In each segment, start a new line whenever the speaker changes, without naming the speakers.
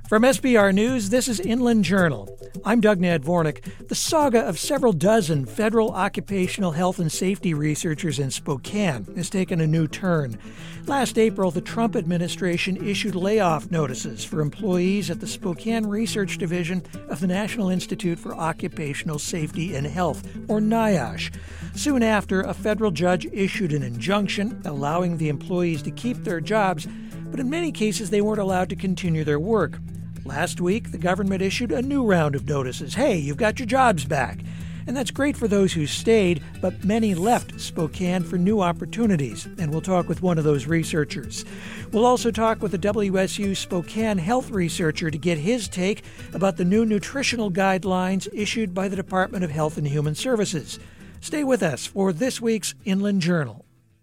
From SBR News, this is Inland Journal. I'm Doug Nadvornik. The saga of several dozen federal occupational health and safety researchers in Spokane has taken a new turn. Last April, the Trump administration issued layoff notices for employees at the Spokane Research Division of the National Institute for Occupational Safety and Health, or NIOSH. Soon after, a federal judge issued an injunction allowing the employees to keep their jobs, but in many cases they weren't allowed to continue their work. Last week, the government issued a new round of notices. Hey, you've got your jobs back. And that's great for those who stayed, but many left Spokane for new opportunities. And we'll talk with one of those researchers. We'll also talk with a WSU Spokane health researcher to get his take about the new nutritional guidelines issued by the Department of Health and Human Services. Stay with us for this week's Inland Journal.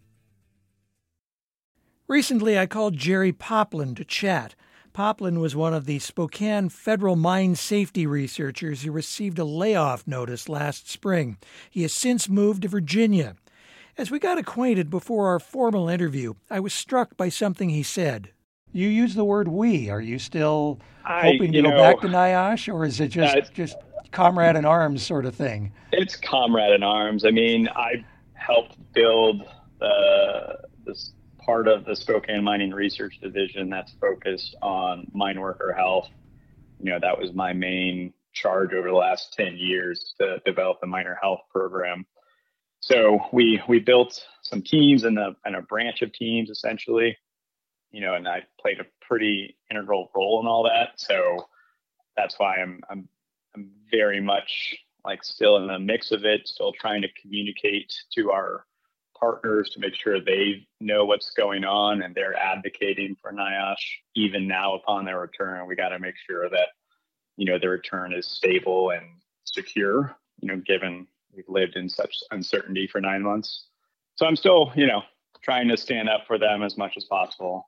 Recently, I called Jerry Poplin to chat. Poplin was one of the Spokane federal mine safety researchers who received a layoff notice last spring. He has since moved to Virginia. As we got acquainted before our formal interview, I was struck by something he said. You use the word we. Are you still hoping to go back to NIOSH, or is it just comrade in arms sort of thing?
It's comrade in arms. I mean, I helped build this part of the Spokane Mining Research Division that's focused on mine worker health. That was my main charge over the last 10 years to develop the miner health program. So we built some teams and a branch of teams essentially, and I played a pretty integral role in all that. So that's why I'm very much still in the mix of it, still trying to communicate to our partners to make sure they know what's going on and they're advocating for NIOSH. Even now upon their return, we got to make sure that, the return is stable and secure, given we've lived in such uncertainty for 9 months. So I'm still, trying to stand up for them as much as possible.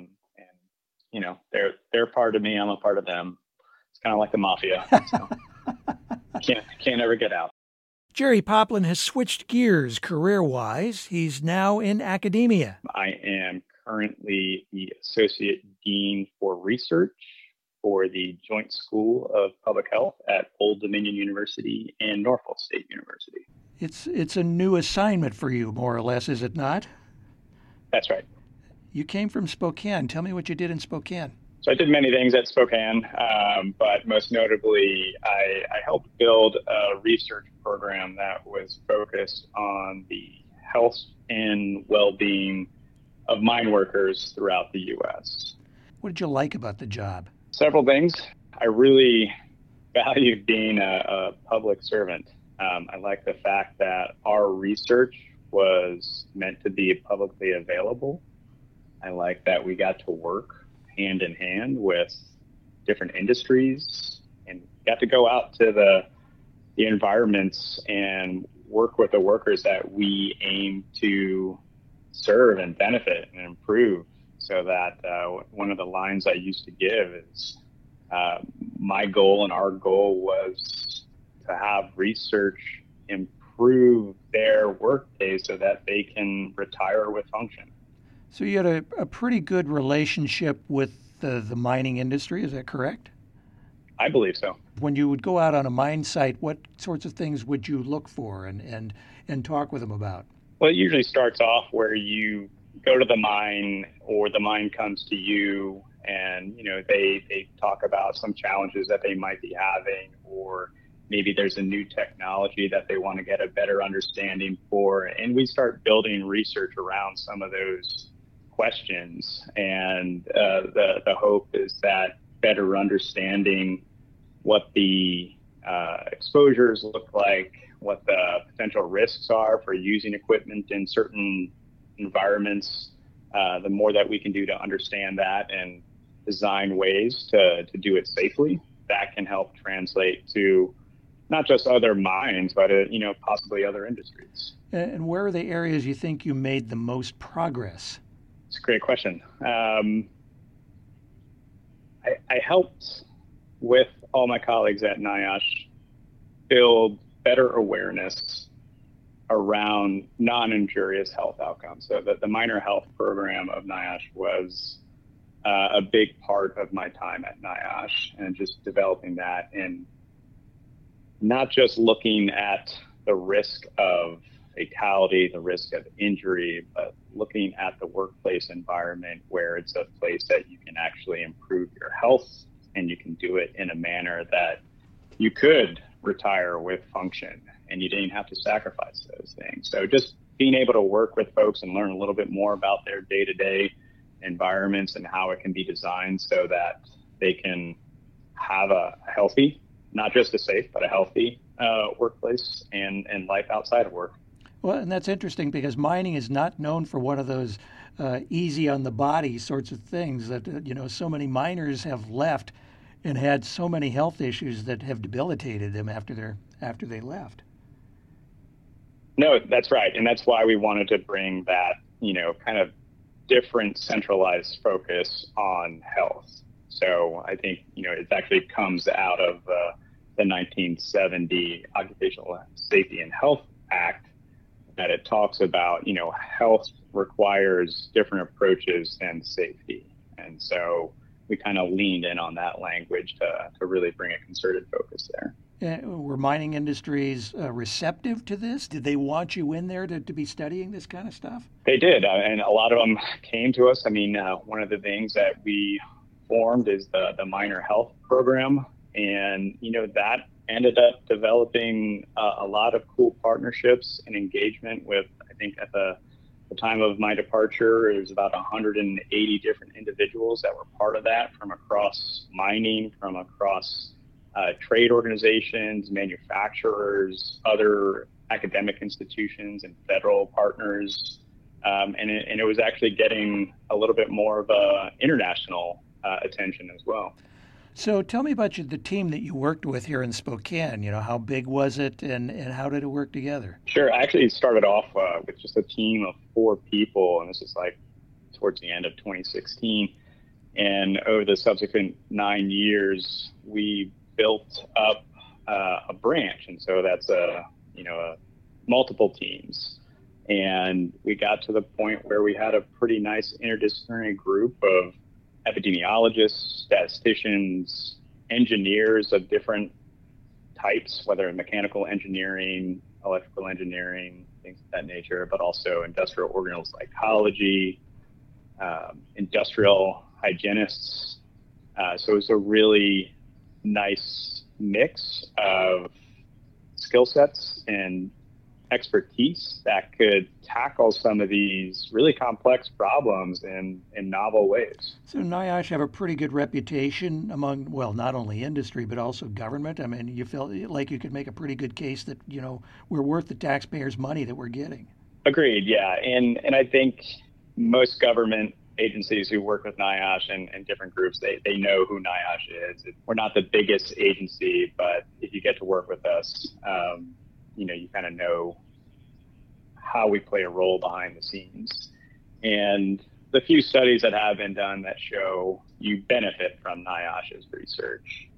They're part of me. I'm a part of them. It's kind of like the mafia. So can't ever get out.
Jerry Poplin has switched gears career-wise. He's now in academia.
I am currently the Associate Dean for Research for the Joint School of Public Health at Old Dominion University and Norfolk State University.
It's a new assignment for you, more or less, is it not?
That's right.
You came from Spokane. Tell me what you did in Spokane.
So I did many things at Spokane, but most notably, I helped build a research program that was focused on the health and well-being of mine workers throughout the U.S.
What did you like about the job?
Several things. I really valued being a public servant. I like the fact that our research was meant to be publicly available. I like that we got to work hand in hand with different industries and got to go out to the environments and work with the workers that we aim to serve and benefit and improve. So that one of the lines I used to give is my goal and our goal was to have research improve their work days so that they can retire with function.
So you had a pretty good relationship with the mining industry, is that correct?
I believe so.
When you would go out on a mine site, what sorts of things would you look for and talk with them about?
Well, it usually starts off where you go to the mine or the mine comes to you and, they talk about some challenges that they might be having, or maybe there's a new technology that they want to get a better understanding for. And we start building research around some of those questions. And the hope is that better understanding what the exposures look like, what the potential risks are for using equipment in certain environments, the more that we can do to understand that and design ways to do it safely, that can help translate to not just other mines, but possibly other industries.
And where are the areas you think you made the most progress?
It's a great question. I helped with all my colleagues at NIOSH build better awareness around non-injurious health outcomes. So that the miner health program of NIOSH was a big part of my time at NIOSH, and just developing that, and not just looking at the risk of fatality, the risk of injury, but looking at the workplace environment where it's a place that you can actually improve your health, and you can do it in a manner that you could retire with function and you didn't have to sacrifice those things. So just being able to work with folks and learn a little bit more about their day-to-day environments and how it can be designed so that they can have a healthy, not just a safe, but a healthy workplace and life outside of work.
Well, and that's interesting because mining is not known for one of those easy on the body sorts of things that, so many miners have left and had so many health issues that have debilitated them after they left.
No, that's right. And that's why we wanted to bring that, kind of different centralized focus on health. So I think, it actually comes out of the 1970 Occupational Safety and Health Act, that it talks about, health requires different approaches than safety. And so we kind of leaned in on that language to really bring a concerted focus there.
Were mining industries receptive to this? Did they want you in there to be studying this kind of stuff?
They did. And a lot of them came to us. I mean, one of the things that we formed is the Miner Health Program. And, that ended up developing a lot of cool partnerships and engagement with, I think at the time of my departure, it was about 180 different individuals that were part of that from across mining, from across trade organizations, manufacturers, other academic institutions, and federal partners. And it was actually getting a little bit more of a international attention as well.
So tell me about the team that you worked with here in Spokane. How big was it and how did it work together?
Sure. I actually started off with just a team of 4 people, and this is like towards the end of 2016. And over the subsequent 9 years, we built up a branch. And so that's multiple teams. And we got to the point where we had a pretty nice interdisciplinary group of epidemiologists, statisticians, engineers of different types, whether mechanical engineering, electrical engineering, things of that nature, but also industrial organelle psychology, industrial hygienists. So it was a really nice mix of skill sets and expertise that could tackle some of these really complex problems in novel ways.
So NIOSH have a pretty good reputation among, well, not only industry, but also government. I mean, you feel like you could make a pretty good case that, we're worth the taxpayers' money that we're getting.
Agreed, yeah. And I think most government agencies who work with NIOSH and different groups, they know who NIOSH is. We're not the biggest agency, but if you get to work with us, you kind of know how we play a role behind the scenes. And the few studies that have been done that show you benefit from NIOSH's research.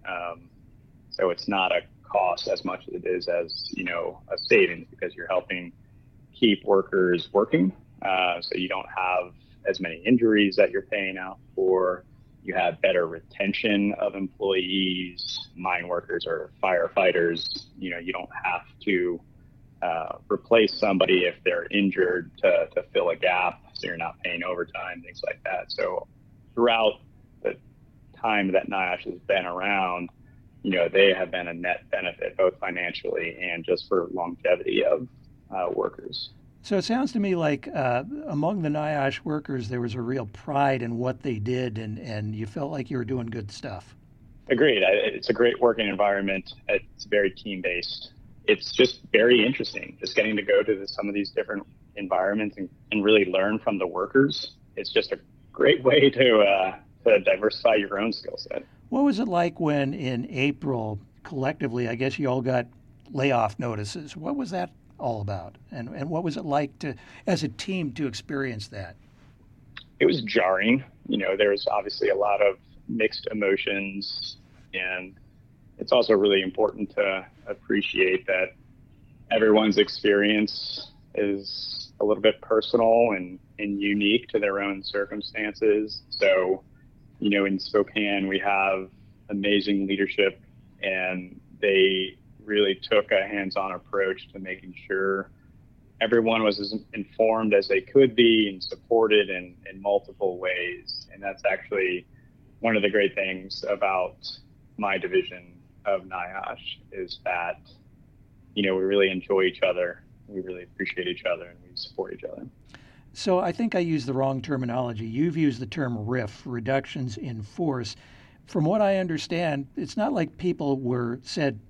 So it's not a cost as much as it is as, a savings, because you're helping keep workers working. So you don't have as many injuries that you're paying out for. You have better retention of employees, mine workers or firefighters. You don't have to replace somebody if they're injured to fill a gap, so you're not paying overtime, things like that. So throughout the time that NIOSH has been around, they have been a net benefit, both financially and just for longevity of workers.
So it sounds to me like among the NIOSH workers, there was a real pride in what they did, and you felt like you were doing good stuff.
Agreed. It's a great working environment. It's very team-based. It's just very interesting, just getting to go to some of these different environments and really learn from the workers. It's just a great way to diversify your own skill set.
What was it like when in April, collectively, I guess you all got layoff notices? What was that all about? And what was it like as a team to experience that?
It was jarring. There was obviously a lot of mixed emotions, and it's also really important to appreciate that everyone's experience is a little bit personal and unique to their own circumstances. So, in Spokane, we have amazing leadership, and they really took a hands-on approach to making sure everyone was as informed as they could be and supported in multiple ways. And that's actually one of the great things about my division of NIOSH is that, we really enjoy each other. We really appreciate each other, and we support each other.
So I think I used the wrong terminology. You've used the term RIF, reductions in force. From what I understand, it's not like people said,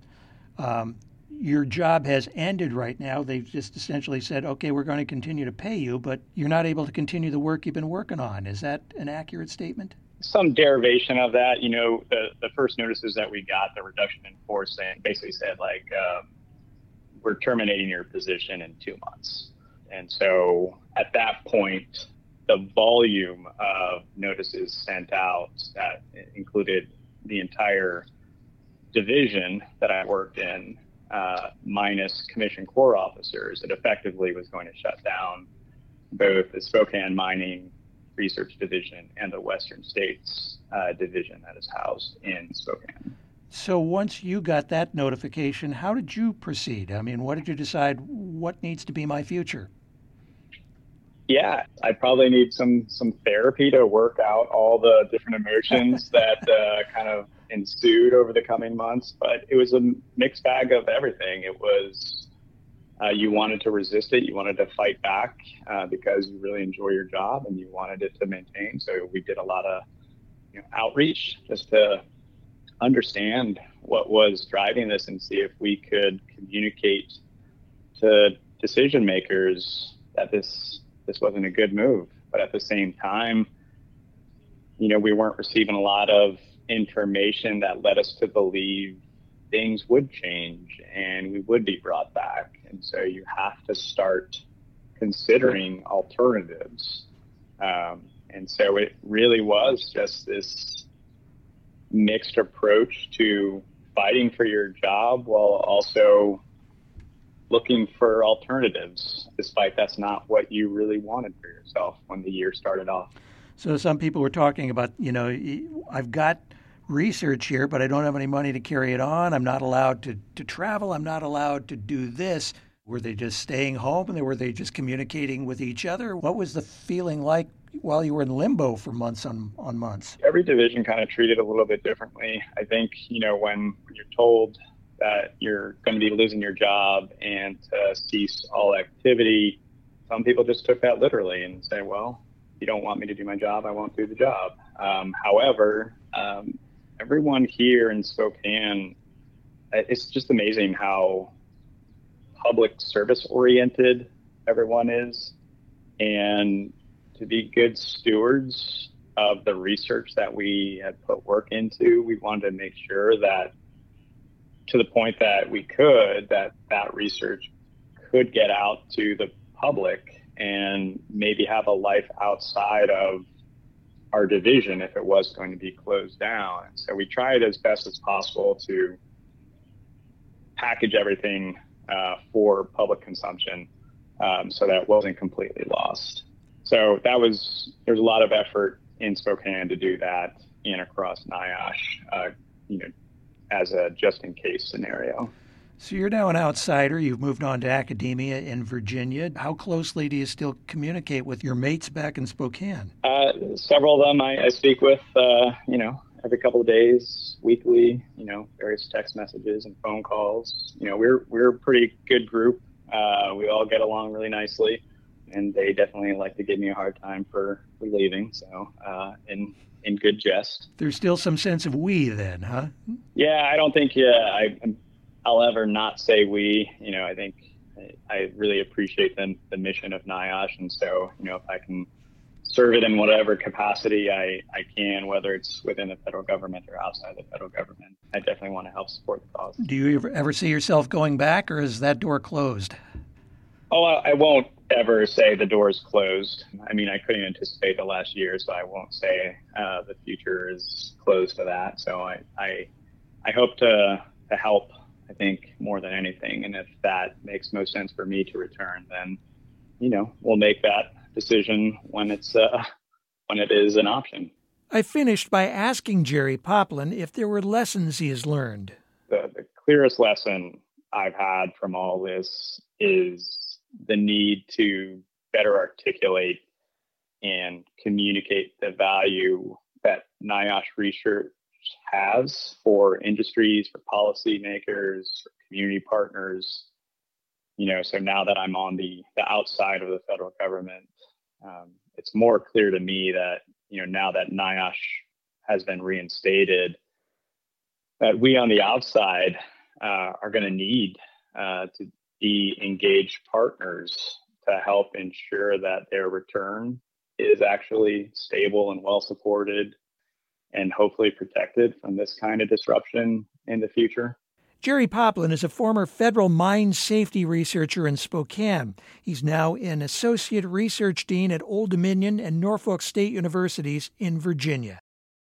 your job has ended right now. They've just essentially said, okay, we're going to continue to pay you, but you're not able to continue the work you've been working on. Is that an accurate statement?
Some derivation of that. The first notices that we got, the reduction in force, basically said, we're terminating your position in 2 months. And so at that point, the volume of notices sent out that included the entire division that I worked in, minus commission corps officers, it effectively was going to shut down both the Spokane Mining Research Division and the Western States Division that is housed in Spokane.
So once you got that notification, how did you proceed? I mean, what did you decide, what needs to be my future?
Yeah, I probably need some therapy to work out all the different emotions that kind of ensued over the coming months. But it was a mixed bag of everything. It was you wanted to resist it, you wanted to fight back because you really enjoy your job and you wanted it to maintain. So we did a lot of outreach just to understand what was driving this and see if we could communicate to decision makers that this wasn't a good move. But at the same time, we weren't receiving a lot of information that led us to believe things would change and we would be brought back. And so you have to start considering alternatives. And so it really was just this mixed approach to fighting for your job while also looking for alternatives, despite that's not what you really wanted for yourself when the year started off.
So some people were talking about, I've got research here, but I don't have any money to carry it on. I'm not allowed to travel. I'm not allowed to do this. Were they just staying home and were they just communicating with each other? What was the feeling like while you were in limbo for months on months?
Every division kind of treated a little bit differently. I think, when you're told that you're going to be losing your job and to cease all activity, some people just took that literally and say, well, if you don't want me to do my job, I won't do the job. However, everyone here in Spokane, it's just amazing how public service oriented everyone is, and to be good stewards of the research that we had put work into, we wanted to make sure that to the point that we could, that research could get out to the public and maybe have a life outside of our division if it was going to be closed down. And so we tried as best as possible to package everything for public consumption so that it wasn't completely lost. So there's a lot of effort in Spokane to do that and across NIOSH, as a just-in-case scenario.
So you're now an outsider. You've moved on to academia in Virginia. How closely do you still communicate with your mates back in Spokane?
Several of them I speak with, every couple of days, weekly, various text messages and phone calls. We're a pretty good group. We all get along really nicely, and they definitely like to give me a hard time for leaving. So, in good jest. There's
still some sense of we then, huh?
Yeah, I don't think I'll ever not say we. I think I really appreciate the mission of NIOSH, and so if I can serve it in whatever capacity I can, whether it's within the federal government or outside the federal government, I definitely want to help support the cause.
Do you ever see yourself going back, or is that door closed?
Oh, I won't ever say the door is closed. I mean, I couldn't anticipate the last year, so I won't say the future is closed to that. So I hope to help, I think, more than anything. And if that makes most sense for me to return, then, we'll make that decision when it is an option.
I finished by asking Jerry Poplin if there were lessons he has learned.
The clearest lesson I've had from all this is the need to better articulate and communicate the value that NIOSH research has for industries, for policymakers, for community partners. So now that I'm on the outside of the federal government, it's more clear to me that, now that NIOSH has been reinstated, that we on the outside are going to need to be engaged partners to help ensure that their return is actually stable and well supported and hopefully protected from this kind of disruption in the future.
Jerry Poplin is a former federal mine safety researcher in Spokane. He's now an associate research dean at Old Dominion and Norfolk State Universities in Virginia.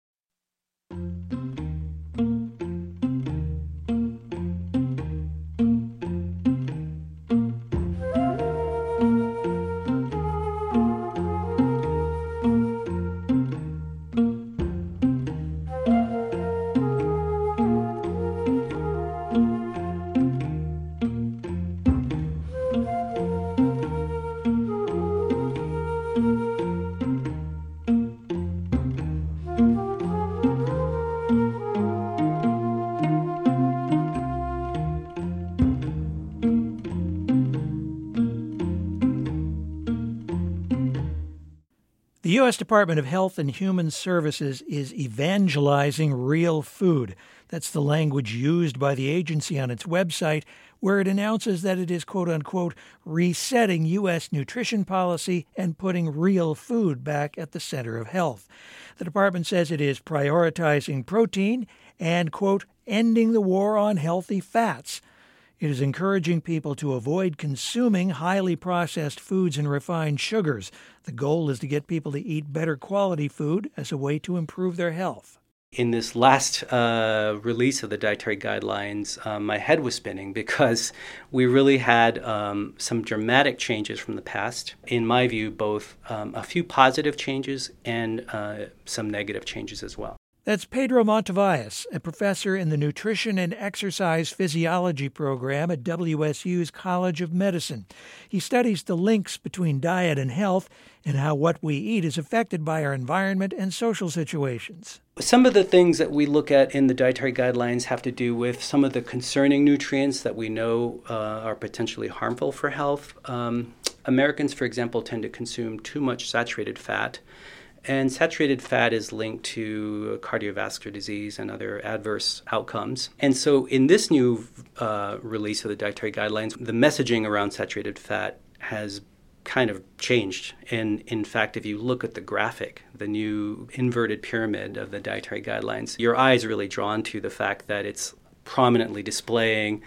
The U.S. Department of Health and Human Services is evangelizing real food. That's the language used by the agency on its website, where it announces that it is, quote-unquote, resetting U.S. nutrition policy and putting real food back at the center of health. The department says it is prioritizing protein and, quote, ending the war on healthy fats. It is encouraging people to avoid consuming highly processed foods and refined sugars. The goal is to get people to eat better quality food as a way to improve their health.
In this last release of the dietary guidelines, my head was spinning because we really had some dramatic changes from the past. In my view, both a few positive changes and some negative changes as well.
That's Pedro Montevalles, a professor in the Nutrition and Exercise Physiology program at WSU's College of Medicine. He studies the links between diet and health and how what we eat is affected by our environment and social situations.
Some of the things that we look at in the dietary guidelines have to do with some of the concerning nutrients that we know are potentially harmful for health. Americans, for example, tend to consume too much saturated fat. And saturated fat is linked to cardiovascular disease and other adverse outcomes. And so in this new release of the dietary guidelines, the messaging around saturated fat has kind of changed. And in fact, if you look at the graphic, the new inverted pyramid of the dietary guidelines, your eye is really drawn to the fact that it's prominently displaying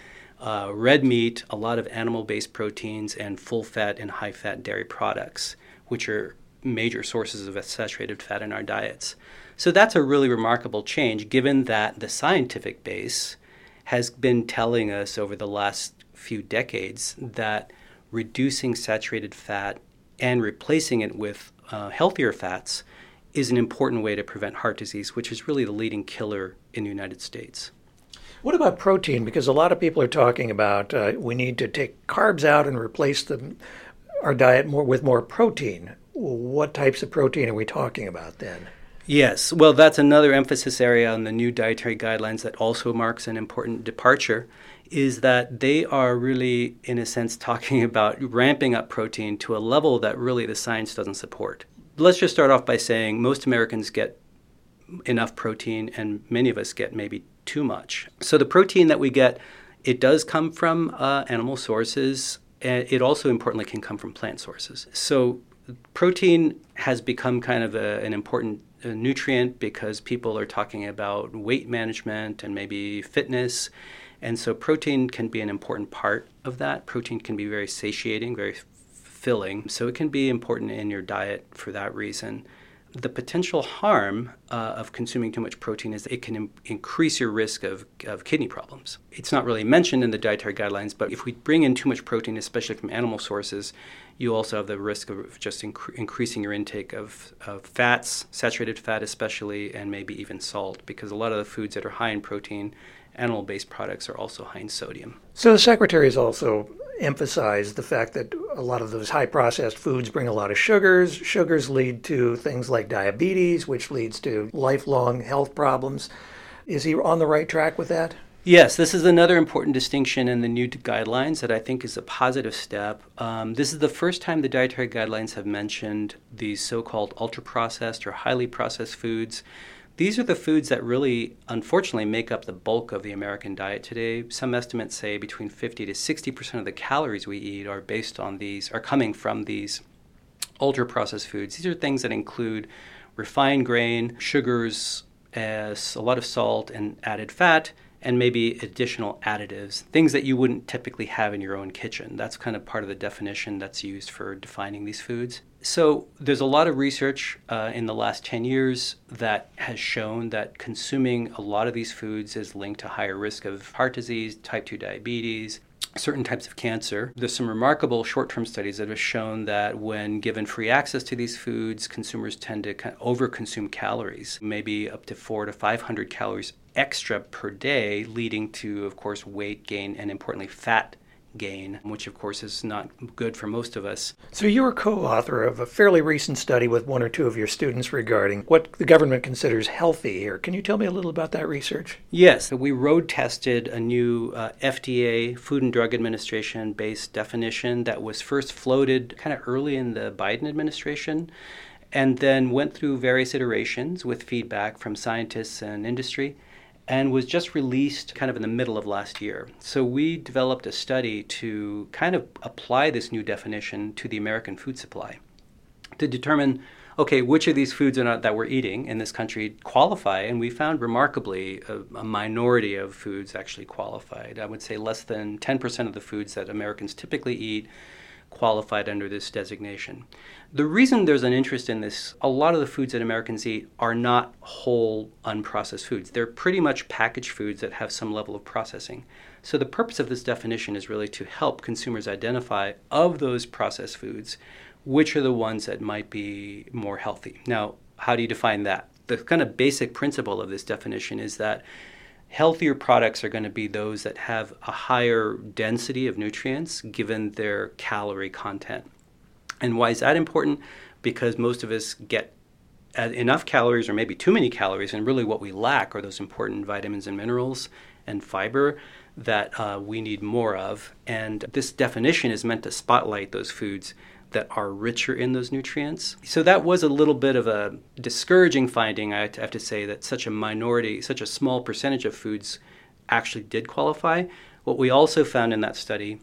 red meat, a lot of animal-based proteins, and full-fat and high-fat dairy products, which are major sources of saturated fat in our diets. So that's a really remarkable change, given that the scientific base has been telling us over the last few decades that reducing saturated fat and replacing it with healthier fats is an important way to prevent heart disease, which is really the leading killer in the United States.
What about protein? Because a lot of people are talking about we need to take carbs out and replace our diet with more protein. What types of protein are we talking about then?
Yes, well, that's another emphasis area on the new dietary guidelines that also marks an important departure, is that they are really, in a sense, talking about ramping up protein to a level that really the science doesn't support. Let's just start off by saying most Americans get enough protein and many of us get maybe too much. So the protein that we get, it does come from animal sources, and it also importantly can come from plant sources. So protein has become kind of an important nutrient because people are talking about weight management and maybe fitness. And so protein can be an important part of that. Protein can be very satiating, very filling. So it can be important in your diet for that reason. The potential harm of consuming too much protein is it can increase your risk of kidney problems. It's not really mentioned in the dietary guidelines, but if we bring in too much protein, especially from animal sources, you also have the risk of just increasing your intake of fats, saturated fat especially, and maybe even salt, because a lot of the foods that are high in protein, animal-based products, are also high in sodium.
So the Secretary has also emphasized the fact that a lot of those high-processed foods bring a lot of sugars. Sugars lead to things like diabetes, which leads to lifelong health problems. Is he on the right track with that?
Yes, this is another important distinction in the new guidelines that I think is a positive step. This is the first time the dietary guidelines have mentioned these so-called ultra-processed or highly processed foods. These are the foods that really, unfortunately, make up the bulk of the American diet today. Some estimates say between 50 to 60% of the calories we eat are coming from these ultra-processed foods. These are things that include refined grain, sugars, a lot of salt and added fat, and maybe additional additives, things that you wouldn't typically have in your own kitchen. That's kind of part of the definition that's used for defining these foods. So there's a lot of research in the last 10 years that has shown that consuming a lot of these foods is linked to higher risk of heart disease, type 2 diabetes, certain types of cancer. There's some remarkable short-term studies that have shown that when given free access to these foods, consumers tend to overconsume calories, maybe up to 400 to 500 calories extra per day, leading to, of course, weight gain and, importantly, fat gain, which, of course, is not good for most of us.
So you were co-author of a fairly recent study with one or two of your students regarding what the government considers healthy here. Can you tell me a little about that research?
Yes. We road tested a new FDA, Food and Drug Administration-based definition that was first floated kind of early in the Biden administration, and then went through various iterations with feedback from scientists and industry, and was just released kind of in the middle of last year. So we developed a study to kind of apply this new definition to the American food supply to determine, okay, which of these foods that we're eating in this country qualify, and we found remarkably a minority of foods actually qualified. I would say less than 10% of the foods that Americans typically eat qualified under this designation. The reason there's an interest in this, a lot of the foods that Americans eat are not whole, unprocessed foods. They're pretty much packaged foods that have some level of processing. So the purpose of this definition is really to help consumers identify, of those processed foods, which are the ones that might be more healthy. Now, how do you define that? The kind of basic principle of this definition is that healthier products are going to be those that have a higher density of nutrients given their calorie content. And why is that important? Because most of us get enough calories or maybe too many calories, and really what we lack are those important vitamins and minerals and fiber that we need more of. And this definition is meant to spotlight those foods that are richer in those nutrients. So that was a little bit of a discouraging finding, I have to say, that such a small percentage of foods actually did qualify. What we also found in that study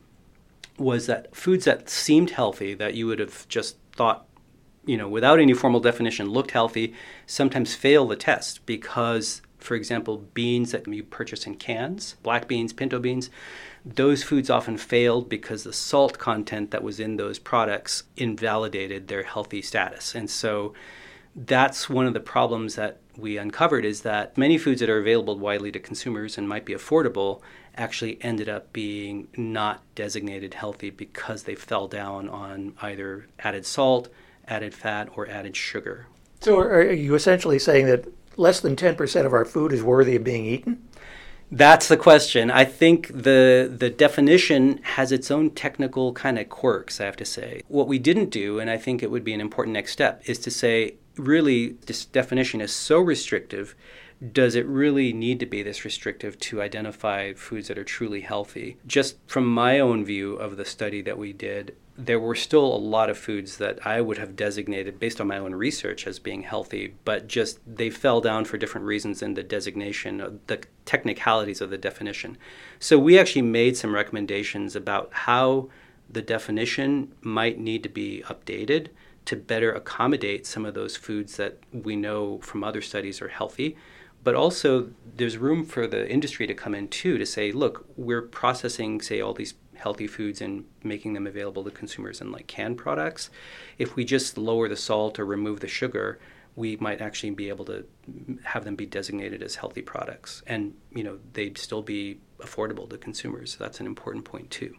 was that foods that seemed healthy, that you would have just thought, without any formal definition, looked healthy, sometimes fail the test because, for example, beans that you purchase in cans, black beans, pinto beans, those foods often failed because the salt content that was in those products invalidated their healthy status. And so that's one of the problems that we uncovered, is that many foods that are available widely to consumers and might be affordable actually ended up being not designated healthy because they fell down on either added salt, added fat, or added sugar.
So are you essentially saying that less than 10% of our food is worthy of being eaten?
That's the question. I think the definition has its own technical kind of quirks, I have to say. What we didn't do, and I think it would be an important next step, is to say, really, this definition is so restrictive. Does it really need to be this restrictive to identify foods that are truly healthy? Just from my own view of the study that we did, there were still a lot of foods that I would have designated based on my own research as being healthy, but just they fell down for different reasons in the designation, the technicalities of the definition. So we actually made some recommendations about how the definition might need to be updated to better accommodate some of those foods that we know from other studies are healthy. But also there's room for the industry to come in too, to say, look, we're processing, say, all these healthy foods and making them available to consumers in like canned products. If we just lower the salt or remove the sugar, we might actually be able to have them be designated as healthy products, and they'd still be affordable to consumers. So that's an important point too.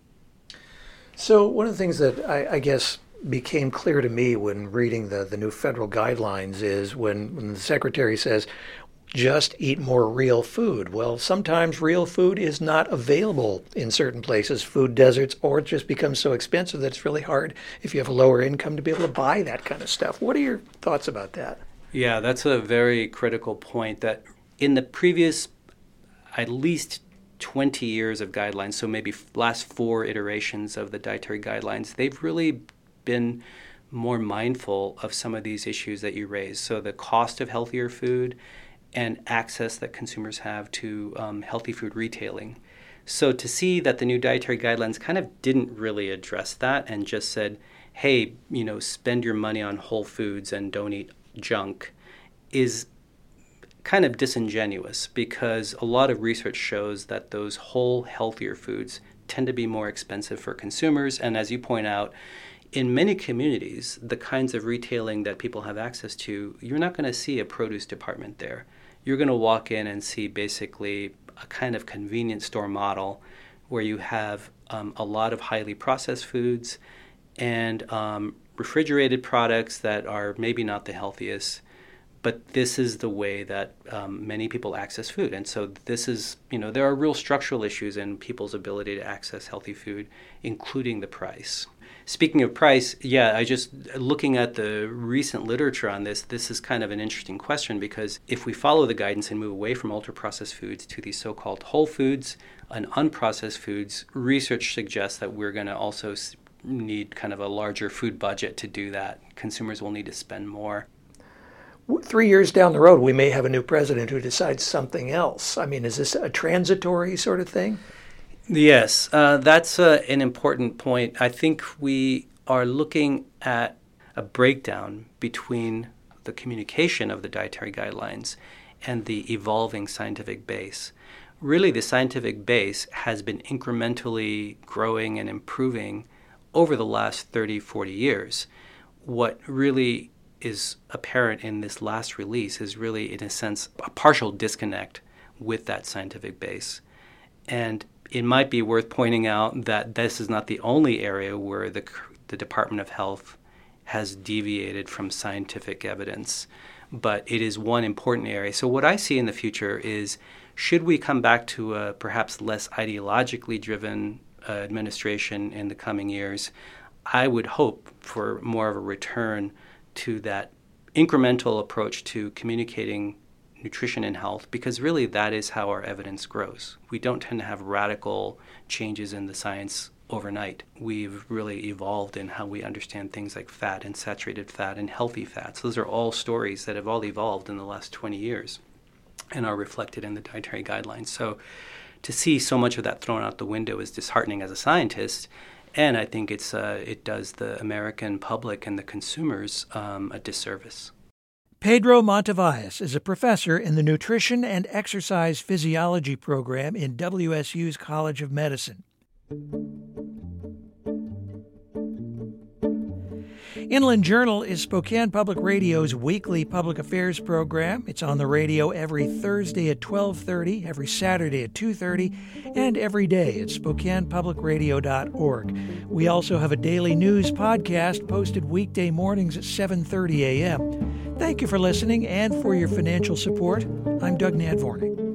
So one of the things that I guess became clear to me when reading the new federal guidelines is when the secretary says, just eat more real food. Well, sometimes real food is not available in certain places, food deserts, or it just becomes so expensive that it's really hard if you have a lower income to be able to buy that kind of stuff. What are your thoughts about that?
Yeah, that's a very critical point, that in the previous at least 20 years of guidelines, so maybe last 4 iterations of the dietary guidelines, they've really been more mindful of some of these issues that you raised. So the cost of healthier food and access that consumers have to healthy food retailing. So to see that the new dietary guidelines kind of didn't really address that and just said, hey, spend your money on whole foods and don't eat junk, is kind of disingenuous, because a lot of research shows that those whole, healthier foods tend to be more expensive for consumers. And as you point out, in many communities, the kinds of retailing that people have access to, you're not going to see a produce department there. You're going to walk in and see basically a kind of convenience store model where you have a lot of highly processed foods and refrigerated products that are maybe not the healthiest. But this is the way that many people access food. And so this is, there are real structural issues in people's ability to access healthy food, including the price. Speaking of price, looking at the recent literature on this is kind of an interesting question, because if we follow the guidance and move away from ultra-processed foods to these so-called whole foods and unprocessed foods, research suggests that we're going to also need kind of a larger food budget to do that. Consumers will need to spend more.
3 years down the road, we may have a new president who decides something else. I mean, is this a transitory sort of thing?
Yes, that's an important point. I think we are looking at a breakdown between the communication of the dietary guidelines and the evolving scientific base. Really, the scientific base has been incrementally growing and improving over the last 30, 40 years. What really is apparent in this last release is really, in a sense, a partial disconnect with that scientific base. And it might be worth pointing out that this is not the only area where the Department of Health has deviated from scientific evidence, but it is one important area. So what I see in the future is, should we come back to a perhaps less ideologically driven administration in the coming years, I would hope for more of a return to that incremental approach to communicating nutrition and health, because really that is how our evidence grows. We don't tend to have radical changes in the science overnight. We've really evolved in how we understand things like fat and saturated fat and healthy fats. Those are all stories that have all evolved in the last 20 years and are reflected in the dietary guidelines. So to see so much of that thrown out the window is disheartening as a scientist, and I think it does the American public and the consumers a disservice.
Pedro Montevalles is a professor in the Nutrition and Exercise Physiology program in WSU's College of Medicine. Inland Journal is Spokane Public Radio's weekly public affairs program. It's on the radio every Thursday at 12:30, every Saturday at 2:30, and every day at SpokanePublicRadio.org. We also have a daily news podcast posted weekday mornings at 7:30 a.m. Thank you for listening and for your financial support. I'm Doug Nadvornik.